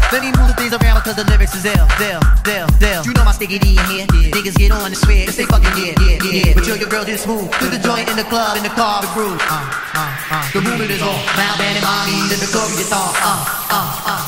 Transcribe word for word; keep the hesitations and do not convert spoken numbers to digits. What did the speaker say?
Let me move the things around because the lyrics is ill, ill, ill, ill. You know my sticky D in here. Yeah. Niggas get on the sphere and say fucking yeah, yeah, yeah. But you your girl just move to the joint in the club, in the car, the groove. Uh, uh, uh. The movement is on. Now band and mommy, then the glory is on. Uh, uh, uh.